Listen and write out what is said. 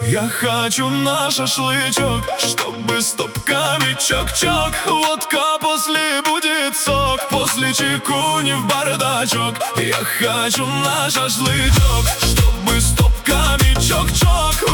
Я хочу на шашлычок, чтобы с топками чок-чок. Водка после будет сок, после чайку не в бардачок. Я хочу на шашлычок, чтобы с топками чок-чок.